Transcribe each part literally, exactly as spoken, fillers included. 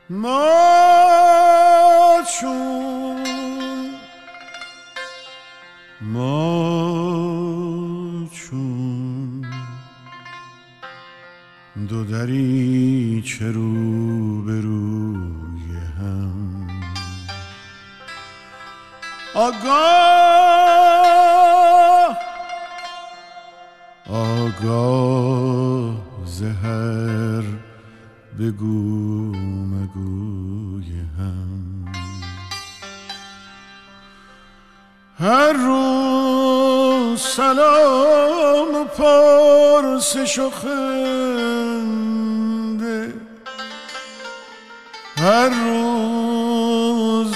ما چون ما چون دو دریچه رو به روی هم آگاه آگاه زهر بگو مگوی هم هر روز سلام و پرسش و خنده هر روز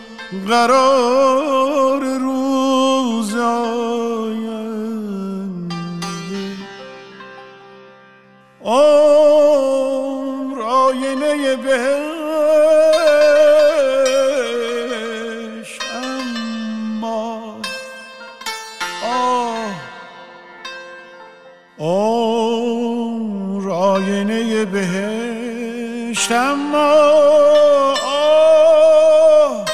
قرار روز آینده عمر آینه بهشت اما آه عمر آینه بهشت اما آه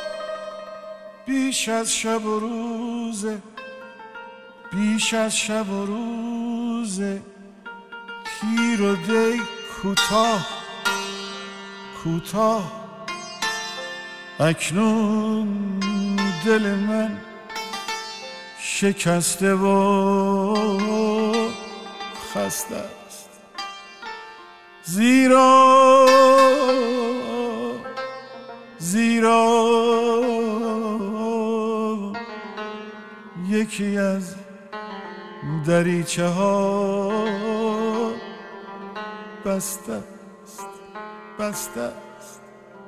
بیش از شب و روزه بیش از شب و روزه پیر و دی کوتاه کوتاه اکنون دل من شکسته و خسته است زیرا زیرا یکی از دریچه ها بسته است بسته است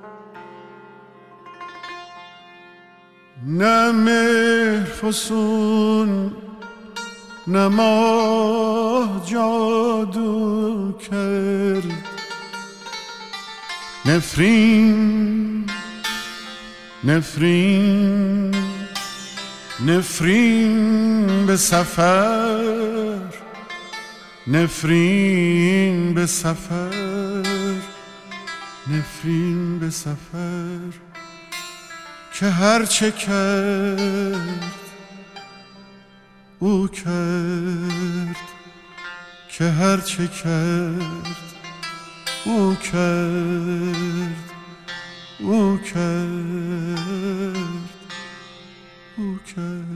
نه مهر فسون نه ماه جادو کرد نفرین نفرین نفرین به سفر نفرین به سفر نفرین به سفر که هر چه کرد او کرد که هر چه کرد او کرد او کرد او کرد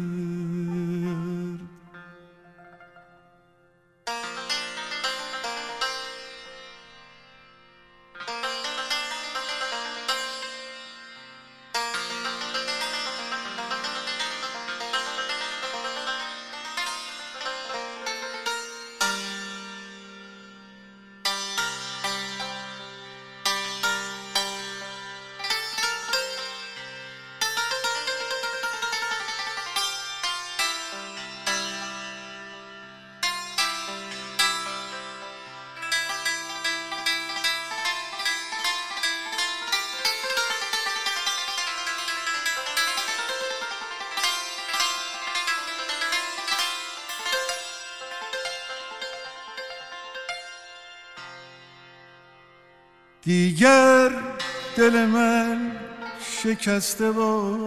دیگر دل من شکسته و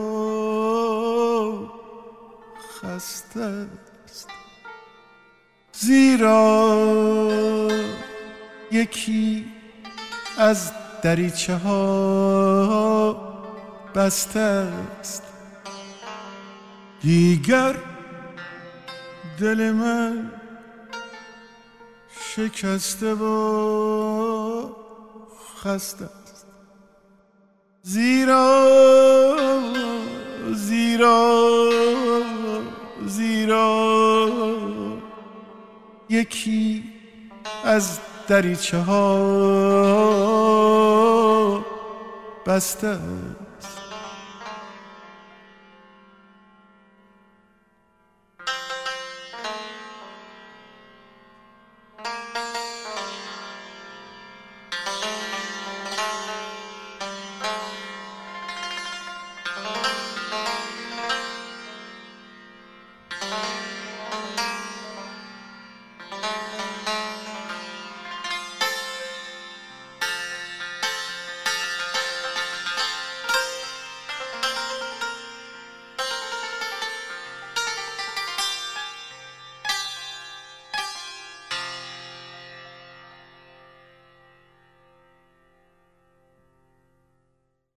خسته است زیرا یکی از دریچه ها بسته است دیگر دل من شکسته و خسته است زیرا زیرا زیرا یکی از دریچه ها بسته است